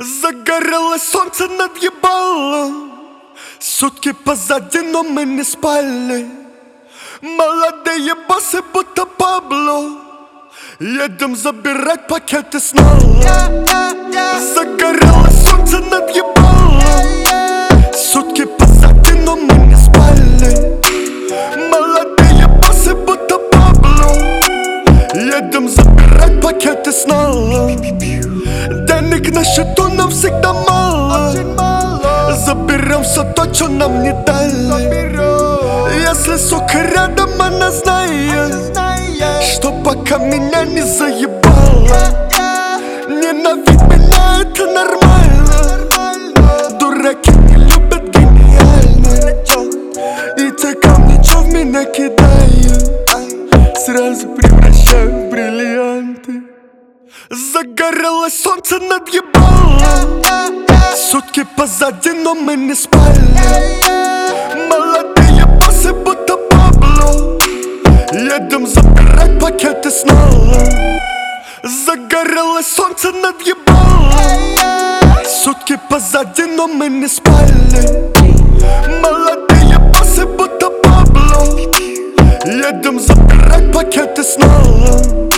Загорелось солнце над ебалом. Сутки позади, но мы не спали. Молодые боссы, будто Пабло. Едем забирать пакеты снова. Загорелось солнце над ебалом. Сутки позади, но мы не спали. Молодые боссы, будто Пабло. Едем забирать пакеты снова. Денег на счету нам всегда мало. Заберем все то, что нам не дали. Если сука рядом, она знает, что пока меня не заебала. Ненавидь меня, это нормально. Дураки не любят гениально. И те камни, что в меня кидают, сразу превращаю в бриллианты. Загорелось солнце над ебалом. Сутки позади, но мы не спали. Молодые боссы, будто Пабло. Едем забирать пакеты снова. Загорелось солнце над ебалом. Сутки позади, но мы не спали. Молодые боссы, будто Пабло. Едем забирать пакеты снова.